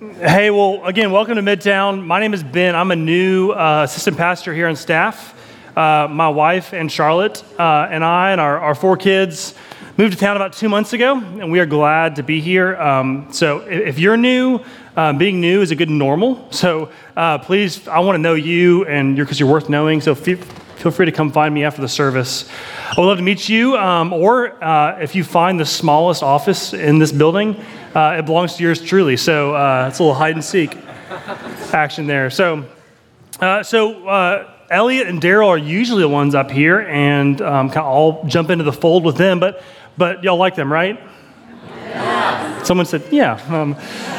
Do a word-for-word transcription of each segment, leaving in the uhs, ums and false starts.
Hey, well, again, welcome to Midtown. My name is Ben. I'm a new uh, assistant pastor here on staff. Uh, my wife and Charlotte uh, and I and our, our four kids moved to town about two months ago, and we are glad to be here. Um, so if, if you're new, uh, being new is a good normal. So uh, please, I want to know you, and you're because you're worth knowing. So feel, feel free to come find me after the service. I would love to meet you, um, or uh, if you find the smallest office in this building, uh, it belongs to yours truly. So uh, it's a little hide and seek action there. So, uh, so. Uh, Elliot and Daryl are usually the ones up here, and um, kind of all jump into the fold with them. But but y'all like them, right? Yeah. Someone said, yeah. Um,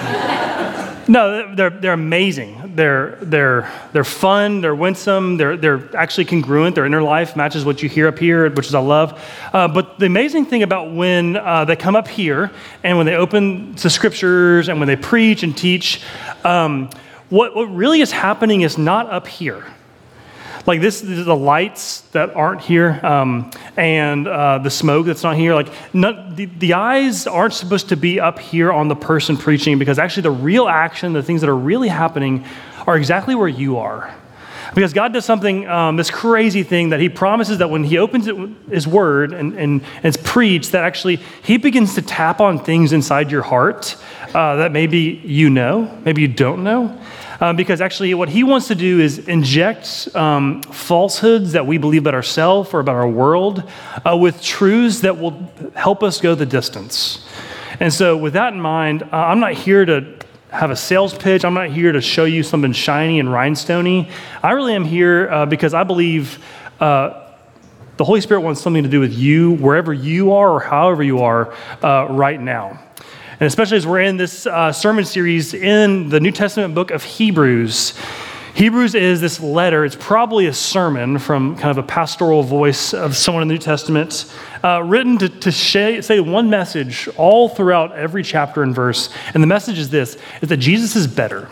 no, they're they're amazing. They're they're they're fun. They're winsome. They're they're actually congruent. Their inner life matches what you hear up here, which is I love. Uh, but the amazing thing about when uh, they come up here and when they open the scriptures and when they preach and teach, um, what what really is happening is not up here. Like this, the lights that aren't here, um, and uh, the smoke that's not here. Like not, the, the eyes aren't supposed to be up here on the person preaching, because actually the real action, the things that are really happening, are exactly where you are. Because God does something, um, this crazy thing that He promises that when He opens it, His Word and, and, and it's preached, that actually He begins to tap on things inside your heart uh, that maybe you know, maybe you don't know. Um, because actually what He wants to do is inject um, falsehoods that we believe about ourselves or about our world uh, with truths that will help us go the distance. And so with that in mind, uh, I'm not here to have a sales pitch. I'm not here to show you something shiny and rhinestoney. I really am here uh, because I believe uh, the Holy Spirit wants something to do with you, wherever you are or however you are uh, right now. And especially as we're in this uh, sermon series in the New Testament book of Hebrews. Hebrews is this letter. It's probably a sermon from kind of a pastoral voice of someone in the New Testament, uh, written to, to say, say one message all throughout every chapter and verse. And the message is this, is that Jesus is better.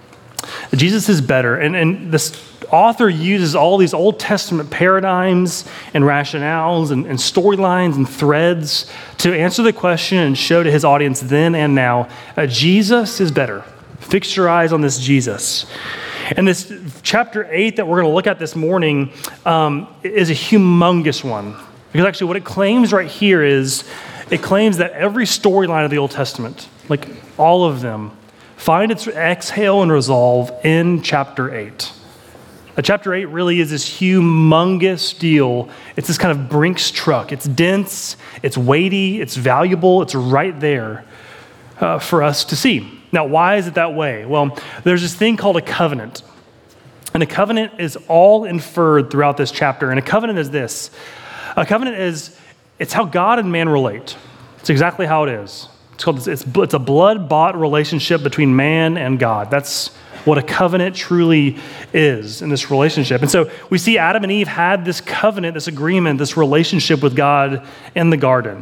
That Jesus is better. And, and this author uses all these Old Testament paradigms and rationales and, and storylines and threads to answer the question and show to his audience then and now, uh, Jesus is better. Fix your eyes on this Jesus. And this chapter eight that we're going to look at this morning um, is a humongous one. Because actually what it claims right here is, it claims that every storyline of the Old Testament, like all of them, find its exhale and resolve in chapter eight. Uh, chapter eight really is this humongous deal. It's this kind of Brinks truck. It's dense, it's weighty, it's valuable, it's right there uh, for us to see. Now, why is it that way? Well, there's this thing called a covenant. And a covenant is all inferred throughout this chapter. And a covenant is this. A covenant is, it's how God and man relate. It's exactly how it is. It's called, it's, it's a blood-bought relationship between man and God. That's what a covenant truly is in this relationship. And so we see Adam and Eve had this covenant, this agreement, this relationship with God in the garden.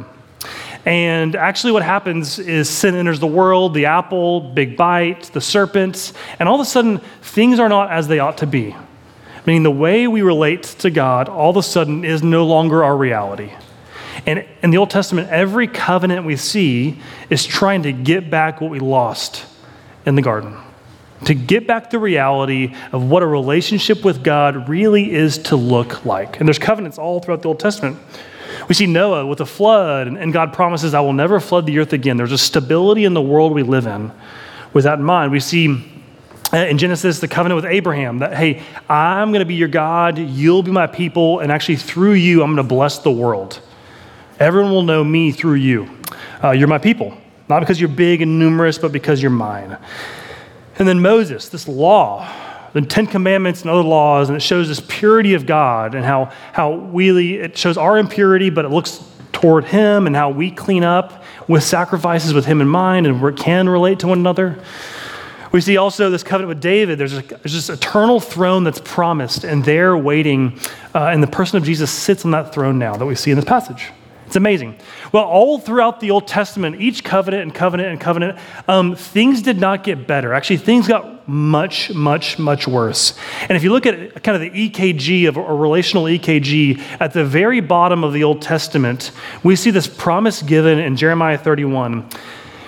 And actually what happens is sin enters the world, the apple, big bite, the serpent, and all of a sudden things are not as they ought to be. Meaning the way we relate to God all of a sudden is no longer our reality. And in the Old Testament, every covenant we see is trying to get back what we lost in the garden. To get back the reality of what a relationship with God really is to look like. And there's covenants all throughout the Old Testament. We see Noah with a flood, and God promises, I will never flood the earth again. There's a stability in the world we live in. With that in mind, we see in Genesis the covenant with Abraham that, hey, I'm going to be your God, you'll be my people, and actually through you, I'm going to bless the world. Everyone will know me through you. Uh, you're my people. Not because you're big and numerous, but because you're mine. And then Moses, this law, the Ten Commandments and other laws, and it shows this purity of God and how, how we, it shows our impurity, but it looks toward Him and how we clean up with sacrifices with Him in mind and we can relate to one another. We see also this covenant with David. There's, a, there's this eternal throne that's promised, and there waiting, uh, and the person of Jesus sits on that throne now that we see in this passage. It's amazing. Well, all throughout the Old Testament, each covenant and covenant and covenant, um, things did not get better. Actually, things got much, much, much worse. And if you look at kind of the E K G of a relational E K G, at the very bottom of the Old Testament, we see this promise given in Jeremiah thirty-one.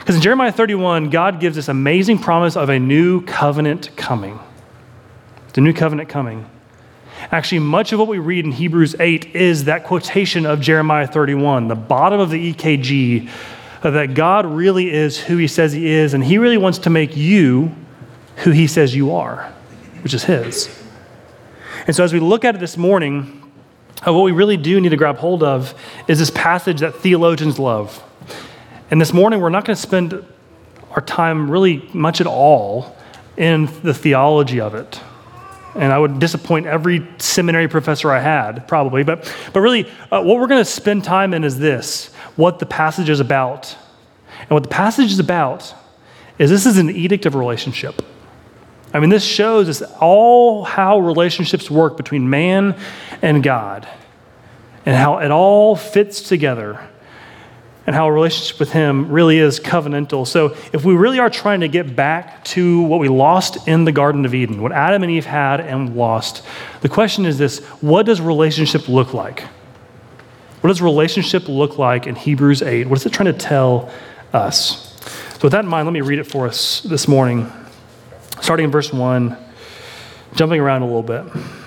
Because in Jeremiah thirty-one, God gives this amazing promise of a new covenant coming. The new covenant coming. Actually, much of what we read in Hebrews eight is that quotation of Jeremiah thirty-one, the bottom of the E K G, that God really is who he says he is, and he really wants to make you who he says you are, which is his. And so as we look at it this morning, uh, what we really do need to grab hold of is this passage that theologians love. And this morning, we're not going to spend our time really much at all in the theology of it. And I would disappoint every seminary professor I had, probably. But, but really, uh, what we're going to spend time in is this, what the passage is about. And what the passage is about is this is an edict of relationship. I mean, this shows us all how relationships work between man and God and how it all fits together and how a relationship with him really is covenantal. So if we really are trying to get back to what we lost in the Garden of Eden, what Adam and Eve had and lost, the question is this: what does relationship look like? What does relationship look like in Hebrews eight? What is it trying to tell us? So with that in mind, let me read it for us this morning, starting in verse one, jumping around a little bit.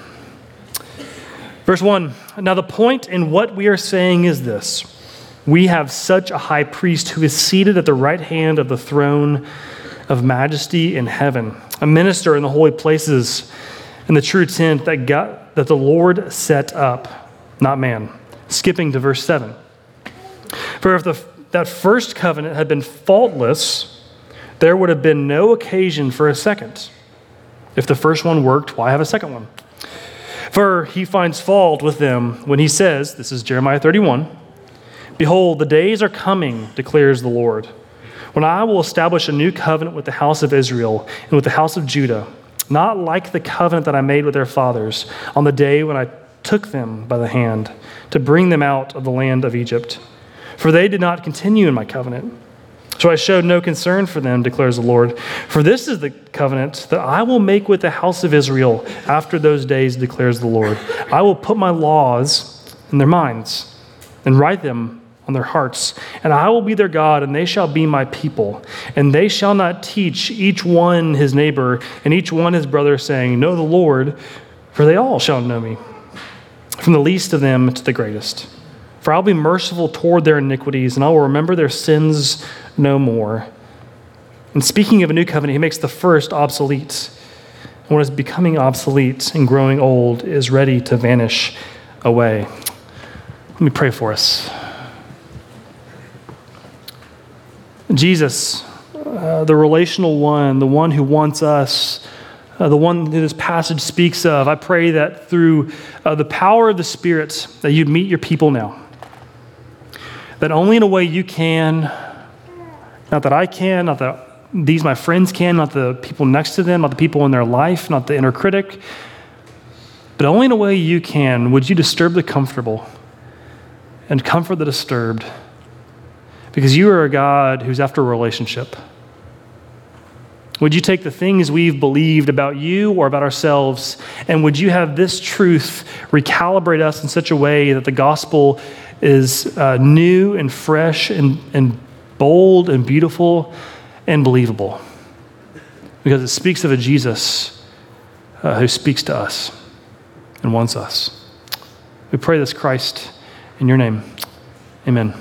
Verse one, now the point in what we are saying is this: we have such a high priest who is seated at the right hand of the throne of majesty in heaven, a minister in the holy places in the true tent that God, that the Lord set up, not man. Skipping to verse seven. For if the, that first covenant had been faultless, there would have been no occasion for a second. If the first one worked, why have a second one? For he finds fault with them when he says, this is Jeremiah thirty-one, behold, the days are coming, declares the Lord, when I will establish a new covenant with the house of Israel and with the house of Judah, not like the covenant that I made with their fathers on the day when I took them by the hand to bring them out of the land of Egypt. For they did not continue in my covenant. So I showed no concern for them, declares the Lord. For this is the covenant that I will make with the house of Israel after those days, declares the Lord. I will put my laws in their minds and write them on their hearts. And I will be their God, and they shall be my people. And they shall not teach each one his neighbor and each one his brother, saying, know the Lord, for they all shall know me, from the least of them to the greatest. For I'll be merciful toward their iniquities, and I will remember their sins no more. And speaking of a new covenant, he makes the first obsolete. And what is becoming obsolete and growing old is ready to vanish away. Let me pray for us. Jesus, uh, the relational one, the one who wants us, uh, the one that this passage speaks of, I pray that through uh, the power of the Spirit that you'd meet your people now. That only in a way you can, not that I can, not that these my friends can, not the people next to them, not the people in their life, not the inner critic, but only in a way you can, would you disturb the comfortable and comfort the disturbed? Because you are a God who's after a relationship. Would you take the things we've believed about you or about ourselves, and would you have this truth recalibrate us in such a way that the gospel is uh, new and fresh and, and bold and beautiful and believable? Because it speaks of a Jesus uh, who speaks to us and wants us. We pray this, Christ, in your name. Amen.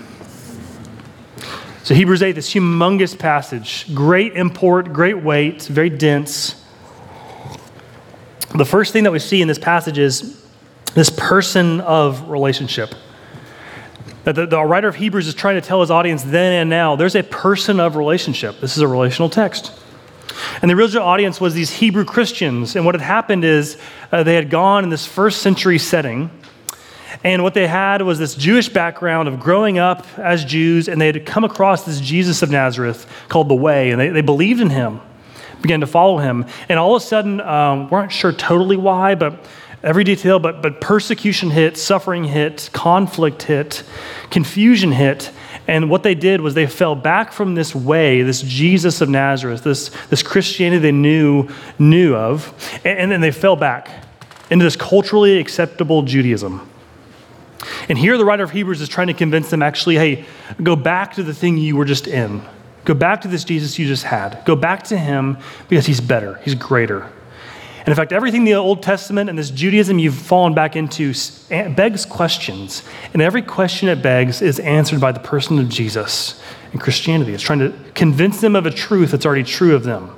So Hebrews eight, this humongous passage, great import, great weight, very dense. The first thing that we see in this passage is this person of relationship. That the, the writer of Hebrews is trying to tell his audience then and now, there's a person of relationship. This is a relational text. And the original audience was these Hebrew Christians. And what had happened is uh, they had gone in this first century setting. And what they had was this Jewish background of growing up as Jews, and they had come across this Jesus of Nazareth called the Way, and they, they believed in him, began to follow him. And all of a sudden, um, weren't sure totally why, but every detail, but, but persecution hit, suffering hit, conflict hit, confusion hit. And what they did was they fell back from this way, this Jesus of Nazareth, this, this Christianity they knew, knew of, and, and then they fell back into this culturally acceptable Judaism. And here the writer of Hebrews is trying to convince them actually, hey, go back to the thing you were just in. Go back to this Jesus you just had. Go back to him because he's better, he's greater. And in fact, everything in the Old Testament and this Judaism you've fallen back into begs questions. And every question it begs is answered by the person of Jesus in Christianity. It's trying to convince them of a truth that's already true of them.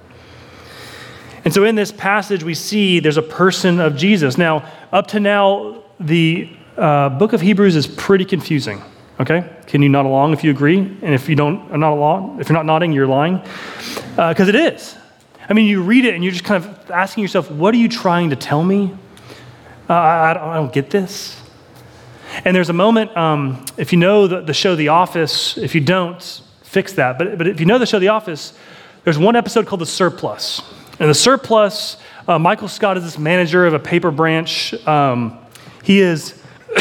And so in this passage, we see there's a person of Jesus. Now, up to now, the uh, book of Hebrews is pretty confusing. Okay? Can you nod along if you agree? And if you don't are not along, if you're not nodding, you're lying. Because uh, it is. I mean, you read it and you're just kind of asking yourself, what are you trying to tell me? Uh, I, I, don't, I don't get this. And there's a moment, um, if you know the, the show The Office, if you don't, fix that. But, but if you know the show The Office, there's one episode called The Surplus. And The Surplus, uh, Michael Scott is this manager of a paper branch. Um, he is,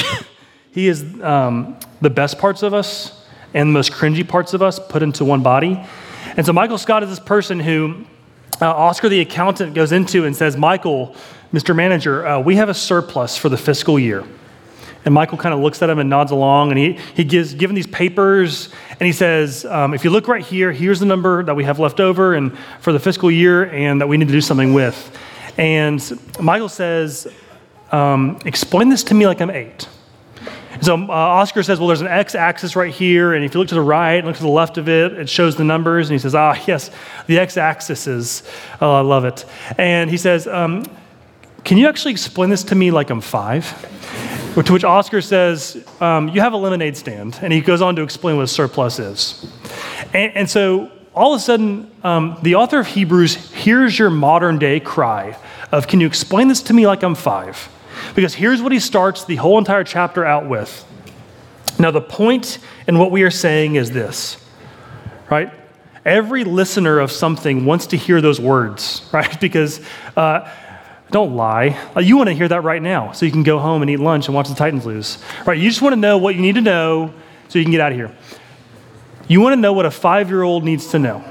he is um, the best parts of us and the most cringy parts of us put into one body. And so Michael Scott is this person who uh, Oscar the accountant goes into and says, Michael, Mister Manager, uh, we have a surplus for the fiscal year. And Michael kind of looks at him and nods along, and he, he gives given these papers, and he says, um, if you look right here, here's the number that we have left over and for the fiscal year and that we need to do something with. And Michael says, um, explain this to me like I'm eight. So uh, Oscar says, well, there's an x-axis right here, and if you look to the right and look to the left of it, it shows the numbers. And he says, ah, yes, the x-axis is, oh, I love it. And he says, um, can you actually explain this to me like I'm five? To which Oscar says, um, you have a lemonade stand. And he goes on to explain what a surplus is. And, and so all of a sudden, um, the author of Hebrews hears your modern day cry of, can you explain this to me like I'm five? Because here's what he starts the whole entire chapter out with. Now, the point in what we are saying is this, right? Every listener of something wants to hear those words, right? Because uh, don't lie. You want to hear that right now so you can go home and eat lunch and watch the Titans lose, right? You just want to know what you need to know so you can get out of here. You want to know what a five-year-old needs to know.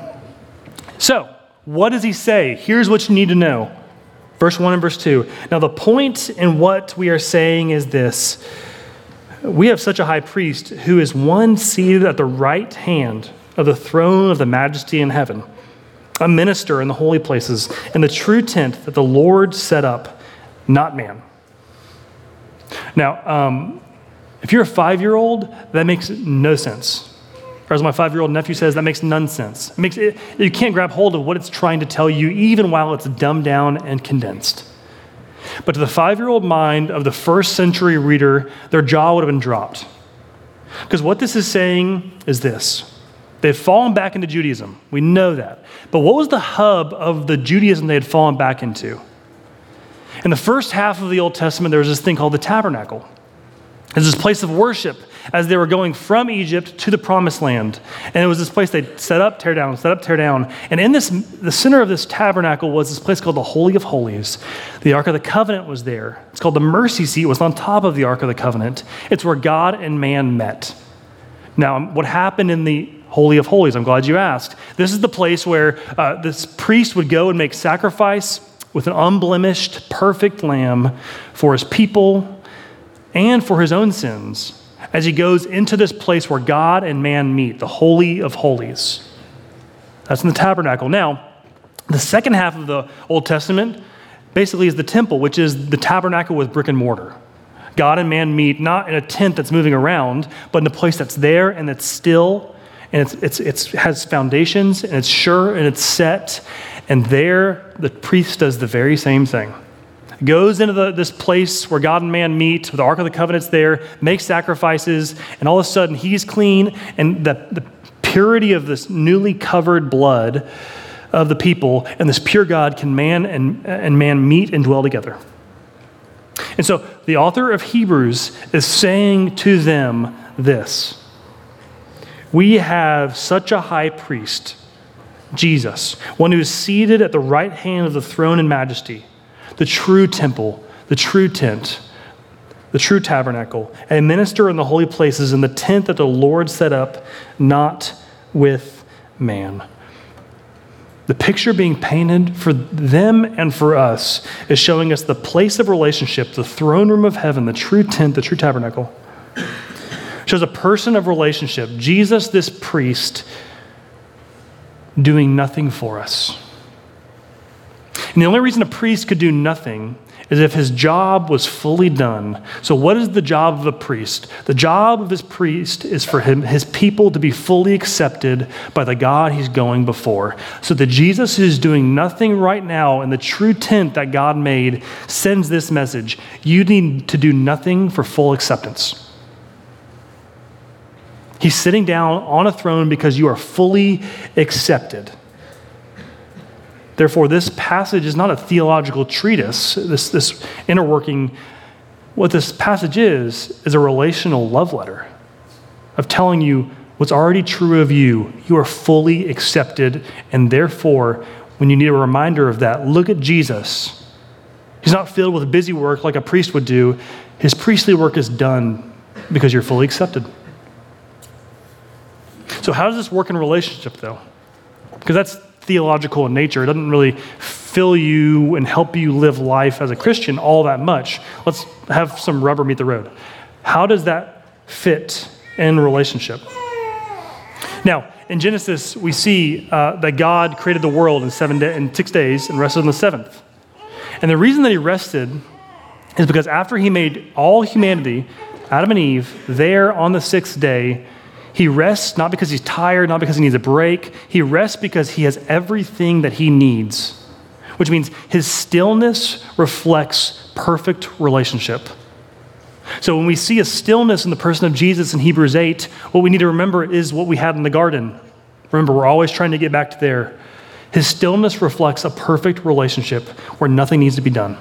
So, what does he say? Here's what you need to know. Verse one and verse two. Now, the point in what we are saying is this. We have such a high priest who is one seated at the right hand of the throne of the majesty in heaven, a minister in the holy places, in the true tent that the Lord set up, not man. Now, um, if you're a five-year-old, that makes no sense. Or as my five-year-old nephew says, that makes none sense. It makes it, you can't grab hold of what it's trying to tell you, even while it's dumbed down and condensed. But to the five-year-old mind of the first century reader, their jaw would have been dropped. Because what this is saying is this. They've fallen back into Judaism. We know that. But what was the hub of the Judaism they had fallen back into? In the first half of the Old Testament, there was this thing called the tabernacle. It's this place of worship as they were going from Egypt to the promised land. And it was this place they'd set up, tear down, set up, tear down. And in this, the center of this tabernacle was this place called the Holy of Holies. The Ark of the Covenant was there. It's called the mercy seat. It was on top of the Ark of the Covenant. It's where God and man met. Now, what happened in the Holy of Holies? I'm glad you asked. This is the place where uh, this priest would go and make sacrifice with an unblemished, perfect lamb for his people and for his own sins, as he goes into this place where God and man meet, the Holy of Holies. That's in the tabernacle. Now, the second half of the Old Testament basically is the temple, which is the tabernacle with brick and mortar. God and man meet not in a tent that's moving around, but in a place that's there and that's still, and it's, it's, it's has foundations, and it's sure, and it's set, and there the priest does the very same thing. Goes into the, this place where God and man meet, the Ark of the Covenant's there, makes sacrifices, and all of a sudden he's clean, and the, the purity of this newly covered blood of the people and this pure God can man and, and man meet and dwell together. And so the author of Hebrews is saying to them this: we have such a high priest, Jesus, one who is seated at the right hand of the throne in majesty, the true temple, the true tent, the true tabernacle, a minister in the holy places in the tent that the Lord set up, not with man. The picture being painted for them and for us is showing us the place of relationship, the throne room of heaven, the true tent, the true tabernacle. It shows a person of relationship. Jesus, this priest, doing nothing for us. And the only reason a priest could do nothing is if his job was fully done. So what is the job of a priest? The job of his priest is for him, his people to be fully accepted by the God he's going before. So that Jesus, who's doing nothing right now in the true tent that God made, sends this message: you need to do nothing for full acceptance. He's sitting down on a throne because you are fully accepted. Therefore, this passage is not a theological treatise, this, this inner working. What this passage is, is a relational love letter of telling you what's already true of you. You are fully accepted, and therefore, when you need a reminder of that, look at Jesus. He's not filled with busy work like a priest would do. His priestly work is done because you're fully accepted. So how does this work in relationship, though? Because that's theological in nature. It doesn't really fill you and help you live life as a Christian all that much. Let's have some rubber meet the road. How does that fit in relationship? Now, in Genesis, we see uh, that God created the world in seven day, in six days and rested on the seventh. And the reason that he rested is because after he made all humanity, Adam and Eve, there on the sixth day, he rests not because he's tired, not because he needs a break. He rests because he has everything that he needs, which means his stillness reflects perfect relationship. So when we see a stillness in the person of Jesus in Hebrews eight, what we need to remember is what we had in the garden. Remember, we're always trying to get back to there. His stillness reflects a perfect relationship where nothing needs to be done.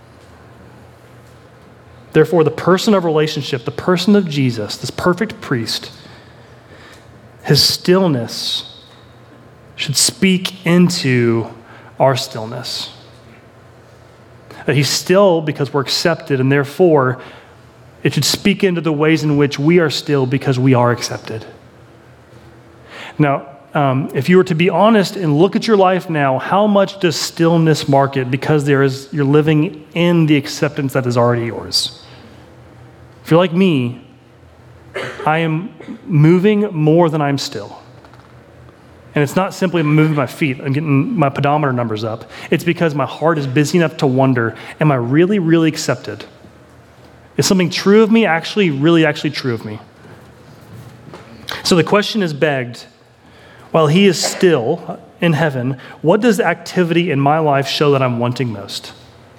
Therefore, the person of relationship, the person of Jesus, this perfect priest, his stillness should speak into our stillness. That he's still because we're accepted, and therefore it should speak into the ways in which we are still because we are accepted. Now, um, if you were to be honest and look at your life now, how much does stillness mark it? Because there is, you're living in the acceptance that is already yours. If you're like me, I am moving more than I'm still. And it's not simply moving my feet and getting my pedometer numbers up. It's because my heart is busy enough to wonder, am I really, really accepted? Is something true of me actually, really actually true of me? So the question is begged, while he is still in heaven, what does the activity in my life show that I'm wanting most?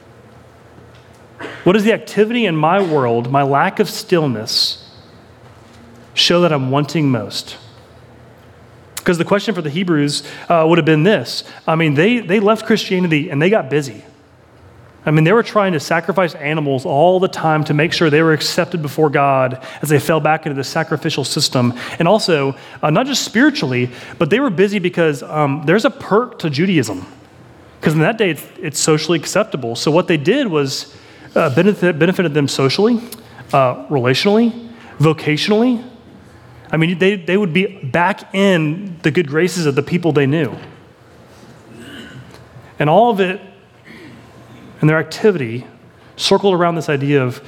What is the activity in my world, my lack of stillness, show that I'm wanting most? Because the question for the Hebrews uh, would have been this. I mean, they, they left Christianity and they got busy. I mean, they were trying to sacrifice animals all the time to make sure they were accepted before God as they fell back into the sacrificial system. And also, uh, not just spiritually, but they were busy because um, there's a perk to Judaism. Because in that day, it's, it's socially acceptable. So what they did was uh, benefit, benefited them socially, uh, relationally, vocationally. I mean, they, they would be back in the good graces of the people they knew. And all of it and their activity circled around this idea of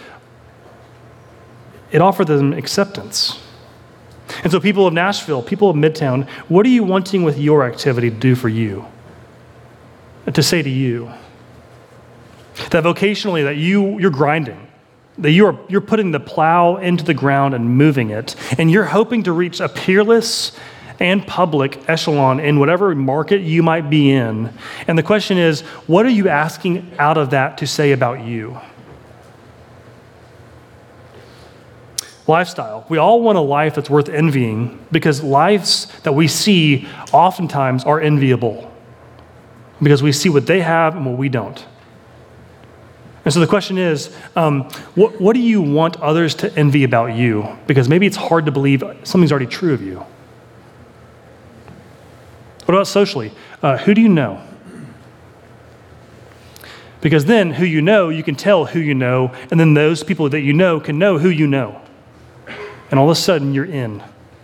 it offered them acceptance. And so people of Nashville, people of Midtown, what are you wanting with your activity to do for you? To say to you? That vocationally, that you, you're grinding, that you're, you're putting the plow into the ground and moving it, and you're hoping to reach a peerless and public echelon in whatever market you might be in. And the question is, what are you asking out of that to say about you? Lifestyle. We all want a life that's worth envying because lives that we see oftentimes are enviable because we see what they have and what we don't. And so the question is, um, what, what do you want others to envy about you? Because maybe it's hard to believe something's already true of you. What about socially? Uh, who do you know? Because then who you know, you can tell who you know, and then those people that you know can know who you know. And all of a sudden, you're in.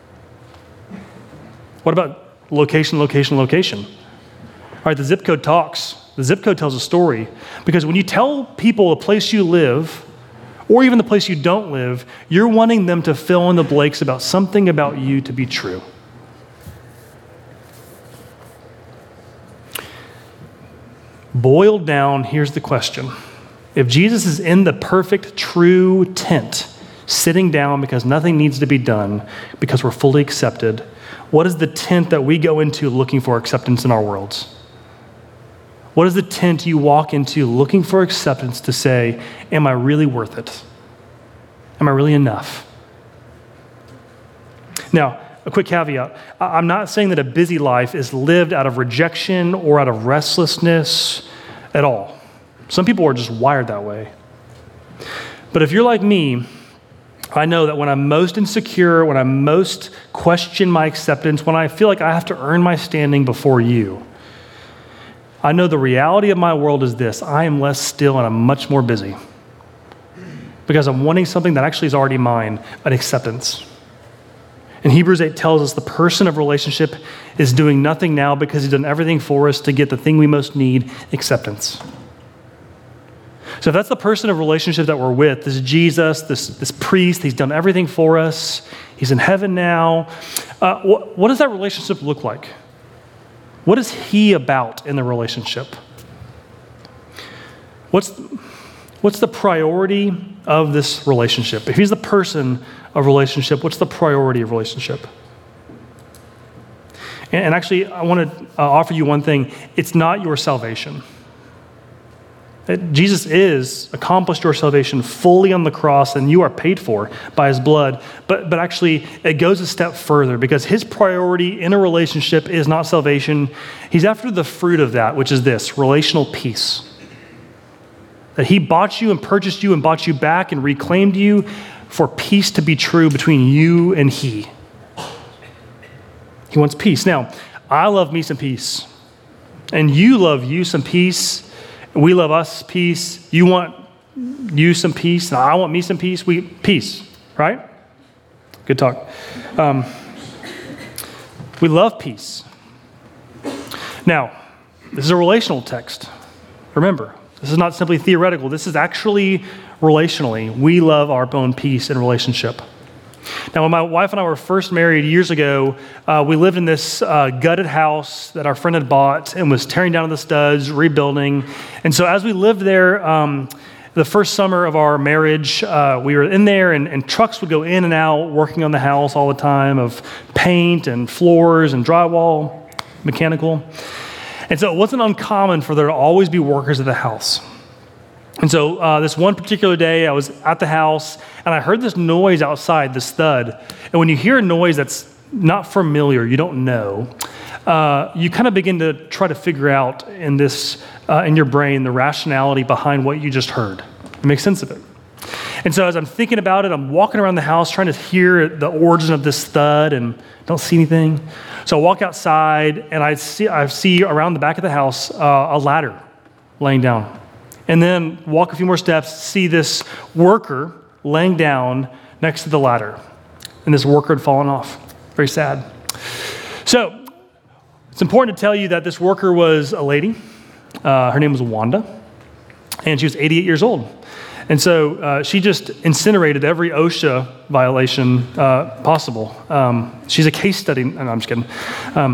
What about location, location, location? All right, the zip code talks. The zip code tells a story. Because when you tell people a place you live, or even the place you don't live, you're wanting them to fill in the blanks about something about you to be true. Boiled down, here's the question. If Jesus is in the perfect, true tent, sitting down because nothing needs to be done, because we're fully accepted, what is the tent that we go into looking for acceptance in our worlds? What is the tent you walk into looking for acceptance to say, am I really worth it? Am I really enough? Now, a quick caveat. I'm not saying that a busy life is lived out of rejection or out of restlessness at all. Some people are just wired that way. But if you're like me, I know that when I'm most insecure, when I most question my acceptance, when I feel like I have to earn my standing before you, I know the reality of my world is this: I am less still and I'm much more busy because I'm wanting something that actually is already mine, an acceptance. And Hebrews eight tells us the person of relationship is doing nothing now because he's done everything for us to get the thing we most need, acceptance. So if that's the person of relationship that we're with, this Jesus, this, this priest, he's done everything for us, he's in heaven now, uh, what, what does that relationship look like? What is he about in the relationship? What's, what's the priority of this relationship? If he's the person of relationship, what's the priority of relationship? And, and actually, I want to uh, offer you one thing. It's not your salvation. Jesus is accomplished your salvation fully on the cross, and you are paid for by his blood. But but actually, it goes a step further because his priority in a relationship is not salvation. He's after the fruit of that, which is this: relational peace. That he bought you and purchased you and bought you back and reclaimed you for peace to be true between you and he. He wants peace. Now, I love me some peace, and you love you some peace. We love us peace. You want you some peace. And I want me some peace. We peace, right? Good talk. Um, we love peace. Now, this is a relational text. Remember, this is not simply theoretical. This is actually relationally. We love our own peace in relationship. Now, when my wife and I were first married years ago, uh, we lived in this uh, gutted house that our friend had bought and was tearing down the studs, rebuilding. And so as we lived there, um, the first summer of our marriage, uh, we were in there and, and trucks would go in and out working on the house all the time of paint and floors and drywall, mechanical. And so it wasn't uncommon for there to always be workers at the house. And so uh, this one particular day, I was at the house, and I heard this noise outside, this thud. And when you hear a noise that's not familiar, you don't know, uh, you kind of begin to try to figure out in this, uh, in your brain, the rationality behind what you just heard. Make sense of it. And so as I'm thinking about it, I'm walking around the house trying to hear the origin of this thud and don't see anything. So I walk outside, and I see, I see around the back of the house uh, a ladder laying down. And then walk a few more steps, see this worker laying down next to the ladder. And this worker had fallen off. Very sad. So it's important to tell you that this worker was a lady. Uh, her name was Wanda. And she was eighty-eight years old. And so uh, she just incinerated every OSHA violation uh, possible. Um, she's a case study. No, I'm just kidding. Um,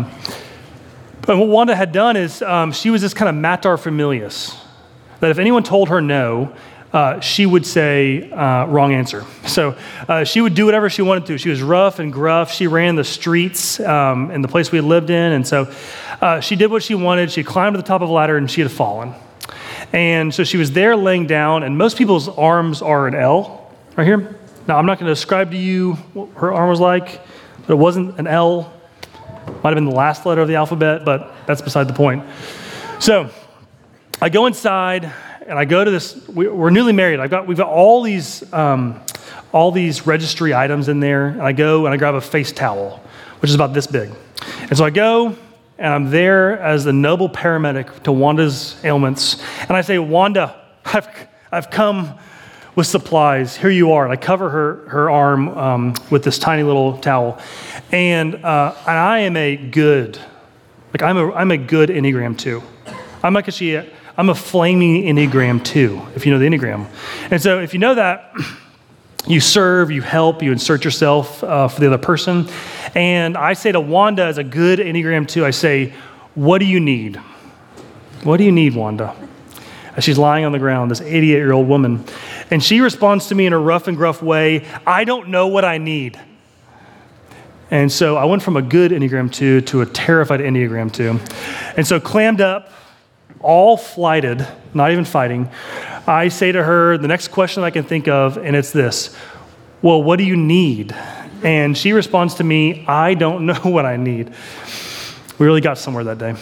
but what Wanda had done is um, she was this kind of mater familias. That if anyone told her no, uh, she would say, uh, wrong answer. So uh, she would do whatever she wanted to. She was rough and gruff. She ran the streets um, in the place we had lived in. And so uh, she did what she wanted. She climbed to the top of a ladder, and she had fallen. And so she was there laying down, and most people's arms are an L right here. Now, I'm not going to describe to you what her arm was like, but it wasn't an L. Might have been the last letter of the alphabet, but that's beside the point. So I go inside and I go to this. We, we're newly married. I've got we've got all these um, all these registry items in there. And I go and I grab a face towel, which is about this big. And so I go and I'm there as the noble paramedic to Wanda's ailments. And I say, Wanda, I've I've come with supplies. Here you are. And I cover her her arm um, with this tiny little towel. And uh, and I am a good, like I'm a I'm a good Enneagram two. I'm like actually. A, I'm a flaming Enneagram two, if you know the Enneagram. And so if you know that, you serve, you help, you insert yourself uh, for the other person. And I say to Wanda as a good Enneagram two, I say, what do you need? What do you need, Wanda? As she's lying on the ground, this eighty-eight-year-old woman. And she responds to me in a rough and gruff way, I don't know what I need. And so I went from a good Enneagram two to a terrified Enneagram two. And so clammed up, all flighted, not even fighting, I say to her the next question I can think of, and it's this, well, what do you need? And she responds to me, I don't know what I need. We really got somewhere that day.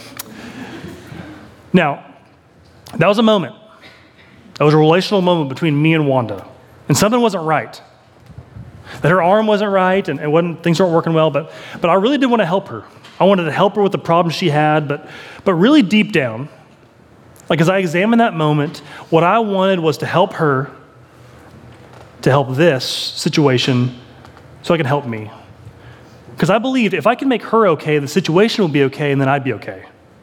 Now, that was a moment. That was a relational moment between me and Wanda. And something wasn't right. That her arm wasn't right and, and wasn't, things weren't working well, but, but I really did want to help her. I wanted to help her with the problem she had, but, but really deep down, like as I examined that moment, what I wanted was to help her to help this situation so I could help me. Because I believed if I could make her okay, the situation will be okay, and then I'd be okay.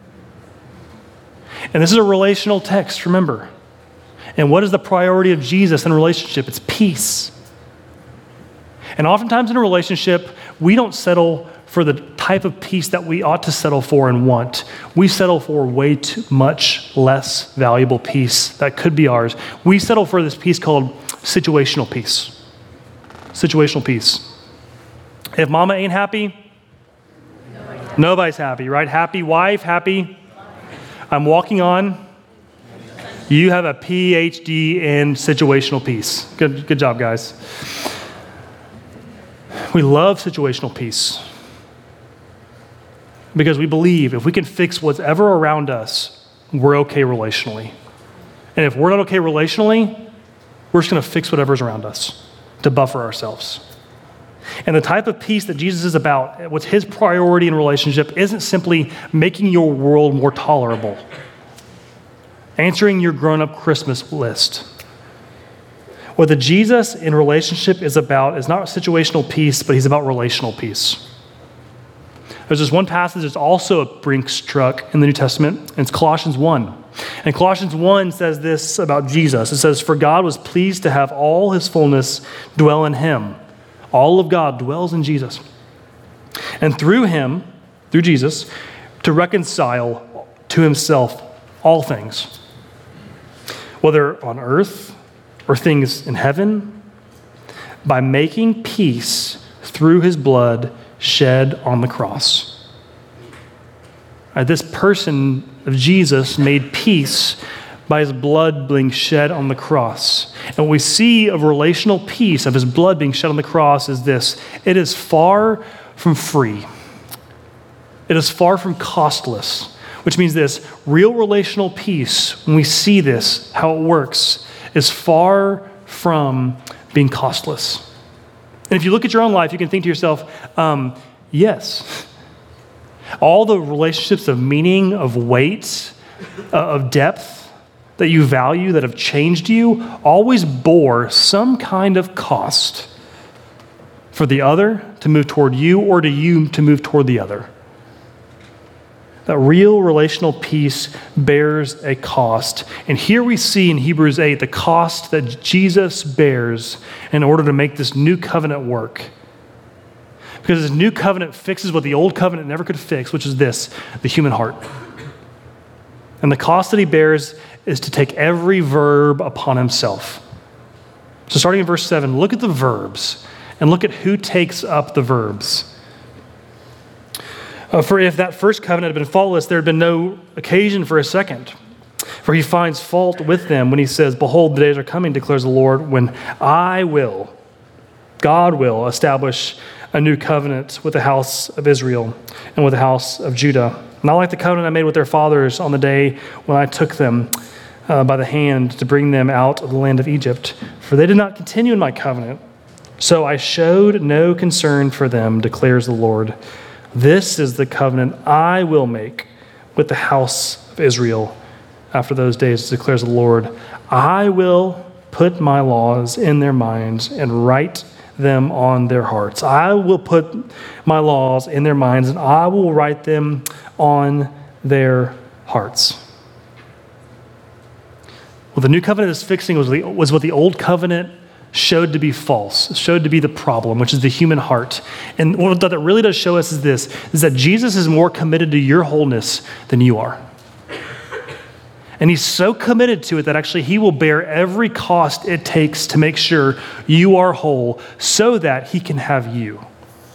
And this is a relational text, remember. And what is the priority of Jesus in a relationship? It's peace. And oftentimes in a relationship, we don't settle for the type of peace that we ought to settle for and want. We settle for way too much less valuable peace that could be ours. We settle for this peace called situational peace. Situational peace. If mama ain't happy, nobody's, nobody's happy, right? Happy wife, happy. I'm walking on. You have a P H D in situational peace. Good, good job, guys. We love situational peace because we believe if we can fix whatever around us, we're okay relationally. And if we're not okay relationally, we're just going to fix whatever's around us to buffer ourselves. And the type of peace that Jesus is about, what's his priority in relationship, isn't simply making your world more tolerable, answering your grown-up Christmas list. What the Jesus in relationship is about is not situational peace, but he's about relational peace. There's this one passage that's also a Brinks truck in the New Testament, and it's Colossians one. And Colossians one says this about Jesus. It says, for God was pleased to have all his fullness dwell in him. All of God dwells in Jesus. And through him, through Jesus, to reconcile to himself all things, whether on earth or things in heaven, by making peace through his blood shed on the cross. Right, this person of Jesus made peace by his blood being shed on the cross. And what we see of relational peace, of his blood being shed on the cross, is this. It is far from free. It is far from costless, which means this. Real relational peace, when we see this, how it works, is far from being costless. And if you look at your own life, you can think to yourself, um, yes, all the relationships of meaning, of weight, uh, of depth that you value, that have changed you, always bore some kind of cost for the other to move toward you or to you to move toward the other. That real relational peace bears a cost. And here we see in Hebrews eight the cost that Jesus bears in order to make this new covenant work. Because this new covenant fixes what the old covenant never could fix, which is this, the human heart. And the cost that he bears is to take every verb upon himself. So starting in verse seven, look at the verbs and look at who takes up the verbs. Uh, for if that first covenant had been faultless, there had been no occasion for a second. For he finds fault with them when he says, behold, the days are coming, declares the Lord, when I will, God will, establish a new covenant with the house of Israel and with the house of Judah. Not like the covenant I made with their fathers on the day when I took them uh, by the hand to bring them out of the land of Egypt. For they did not continue in my covenant. So I showed no concern for them, declares the Lord. This is the covenant I will make with the house of Israel after those days, declares the Lord. I will put my laws in their minds and write them on their hearts. I will put my laws in their minds and I will write them on their hearts. What the new covenant is fixing was, the, was what the old covenant showed to be false, showed to be the problem, which is the human heart. And what that really does show us is this, is that Jesus is more committed to your wholeness than you are. And he's so committed to it that actually he will bear every cost it takes to make sure you are whole so that he can have you.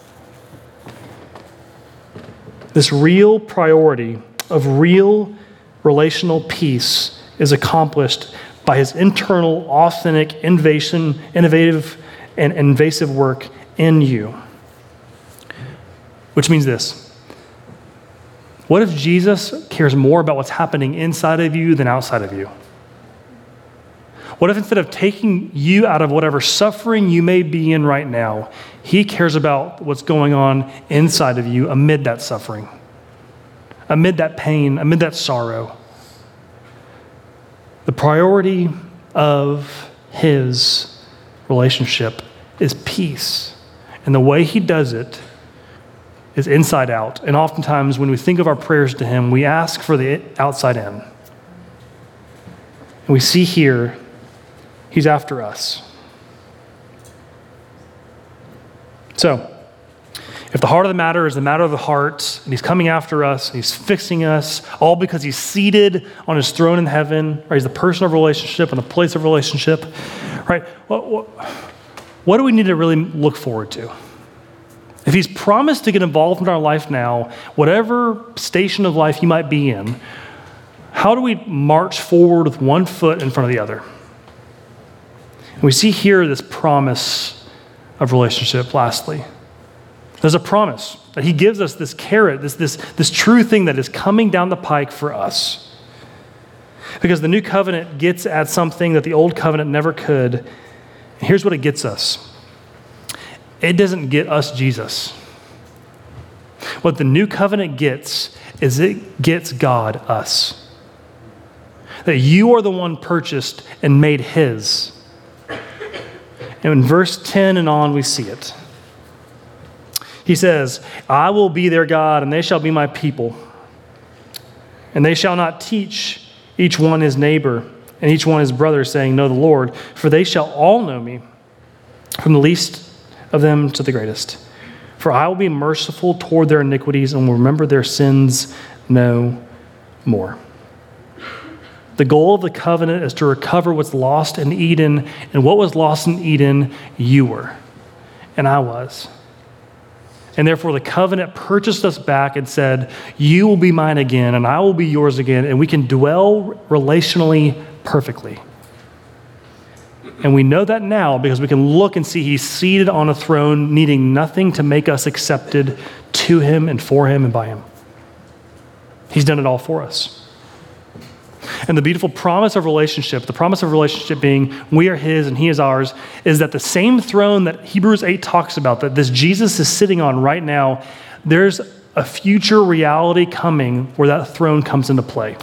This real priority of real relational peace is accomplished by his internal, authentic, innovation, innovative, and invasive work in you. Which means this. What if Jesus cares more about what's happening inside of you than outside of you? What if instead of taking you out of whatever suffering you may be in right now, he cares about what's going on inside of you amid that suffering, amid that pain, amid that sorrow? The priority of his relationship is peace. And the way he does it is inside out. And oftentimes when we think of our prayers to him, we ask for the outside in. And we see here, he's after us. So, if the heart of the matter is the matter of the heart, and he's coming after us, and he's fixing us, all because he's seated on his throne in heaven, right? He's the person of relationship and the place of relationship, right? What, what, what do we need to really look forward to? If he's promised to get involved in our life now, whatever station of life you might be in, how do we march forward with one foot in front of the other? And we see here this promise of relationship, lastly. There's a promise that he gives us this carrot, this, this, this true thing that is coming down the pike for us. Because the new covenant gets at something that the old covenant never could. And here's what it gets us. It doesn't get us Jesus. What the new covenant gets is it gets God us. That you are the one purchased and made his. And in verse ten and on, we see it. He says, I will be their God, and they shall be my people. And they shall not teach each one his neighbor and each one his brother, saying, know the Lord, for they shall all know me, from the least of them to the greatest. For I will be merciful toward their iniquities and will remember their sins no more. The goal of the covenant is to recover what's lost in Eden, and what was lost in Eden, you were, and I was. And therefore the covenant purchased us back and said, you will be mine again, and I will be yours again, and we can dwell relationally perfectly. And we know that now because we can look and see he's seated on a throne, needing nothing to make us accepted to him and for him and by him. He's done it all for us. And the beautiful promise of relationship, the promise of relationship being we are his and he is ours, is that the same throne that Hebrews eight talks about, that this Jesus is sitting on right now, there's a future reality coming where that throne comes into play.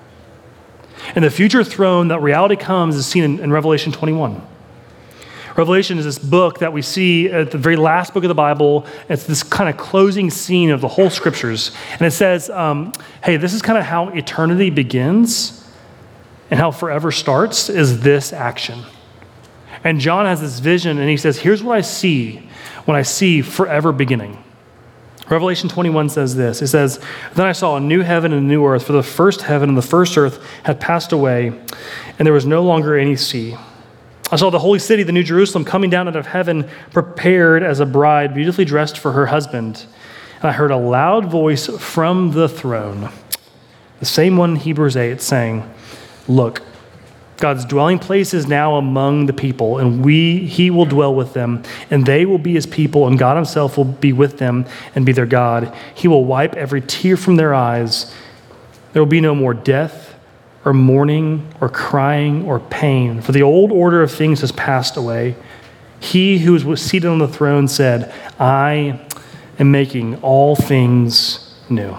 And the future throne that reality comes is seen in, in Revelation twenty-one. Revelation is this book that we see at the very last book of the Bible. It's this kind of closing scene of the whole scriptures. And it says, um, hey, this is kind of how eternity begins and how forever starts is this action. And John has this vision and he says, here's what I see when I see forever beginning. Revelation twenty-one says this. It says, then I saw a new heaven and a new earth, for the first heaven and the first earth had passed away, and there was no longer any sea. I saw the holy city, the new Jerusalem, coming down out of heaven, prepared as a bride, beautifully dressed for her husband. And I heard a loud voice from the throne, the same one in Hebrews eight, saying, look, God's dwelling place is now among the people, and we he will dwell with them, and they will be his people, and God himself will be with them and be their God. He will wipe every tear from their eyes. There will be no more death or mourning or crying or pain, for the old order of things has passed away. He who was seated on the throne said, I am making all things new.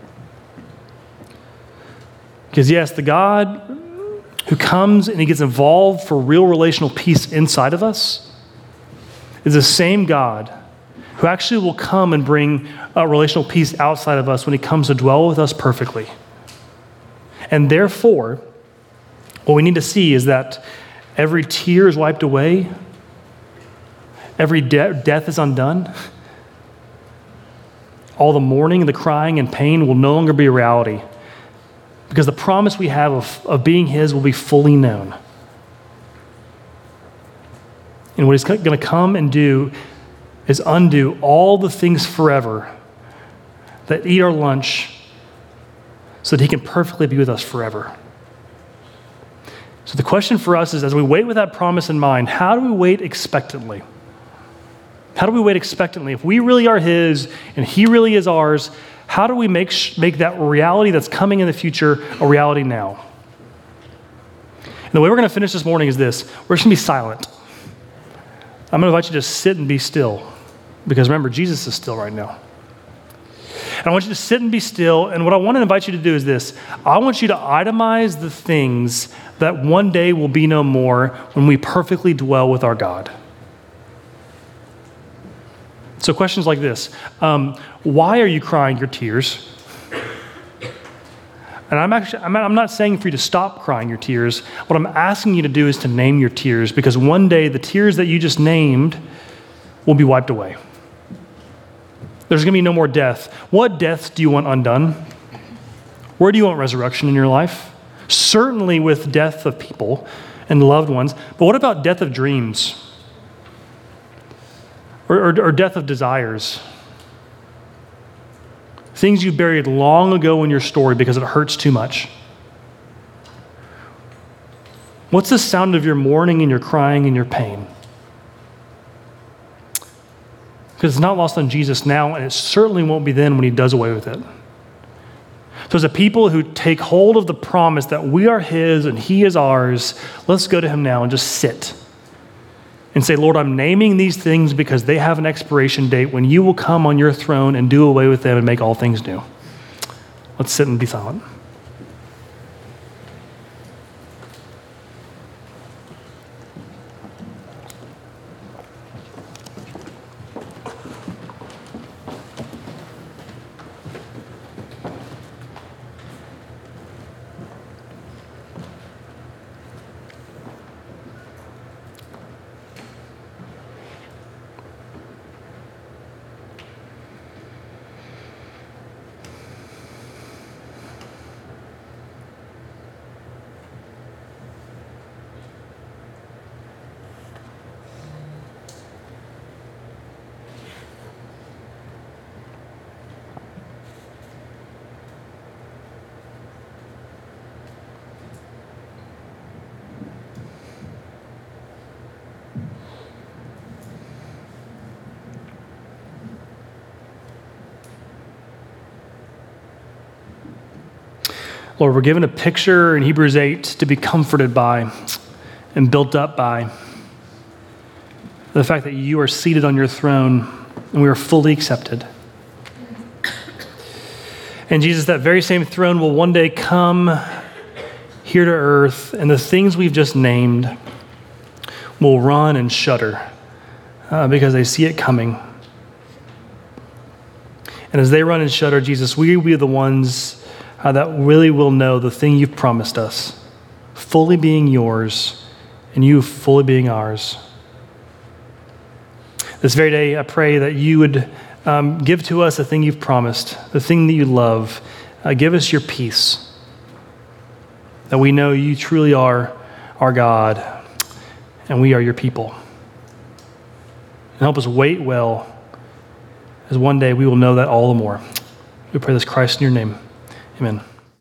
Because yes, the God who comes and he gets involved for real relational peace inside of us is the same God who actually will come and bring a relational peace outside of us when he comes to dwell with us perfectly. And therefore, what we need to see is that every tear is wiped away, every de- death is undone, all the mourning, the crying, and pain will no longer be a reality. because the promise we have of, of being his will be fully known. And what he's going to come and do is undo all the things forever that eat our lunch so that he can perfectly be with us forever. So the question for us is, as we wait with that promise in mind, how do we wait expectantly? How do we wait expectantly? If we really are his and he really is ours, how do we make, sh- make that reality that's coming in the future a reality now? And the way we're going to finish this morning is this. We're just going to be silent. I'm going to invite you to sit and be still, because remember, Jesus is still right now. And I want you to sit and be still, and what I want to invite you to do is this. I want you to itemize the things that one day will be no more when we perfectly dwell with our God. So questions like this. Um, why are you crying your tears? And I'm actually, I'm I'm not saying for you to stop crying your tears. What I'm asking you to do is to name your tears, because one day the tears that you just named will be wiped away. There's going to be no more death. What deaths do you want undone? Where do you want resurrection in your life? Certainly with death of people and loved ones. But what about death of dreams? Or, or, or death of desires? Things you buried long ago in your story because it hurts too much. What's the sound of your mourning and your crying and your pain? Because it's not lost on Jesus now, and it certainly won't be then when he does away with it. So as a people who take hold of the promise that we are his and he is ours, let's go to him now and just sit and say, Lord, I'm naming these things because they have an expiration date when you will come on your throne and do away with them and make all things new. Let's sit and be silent. Lord, we're given a picture in Hebrews eight to be comforted by and built up by the fact that you are seated on your throne and we are fully accepted. And Jesus, that very same throne will one day come here to earth, and the things we've just named will run and shudder uh, because they see it coming. And as they run and shudder, Jesus, we will be the ones Uh, that really will know the thing you've promised us, fully being yours and you fully being ours. This very day, I pray that you would um, give to us the thing you've promised, the thing that you love. Uh, give us your peace, that we know you truly are our God and we are your people. And help us wait well, as one day we will know that all the more. We pray this, Christ, in your name. Amen.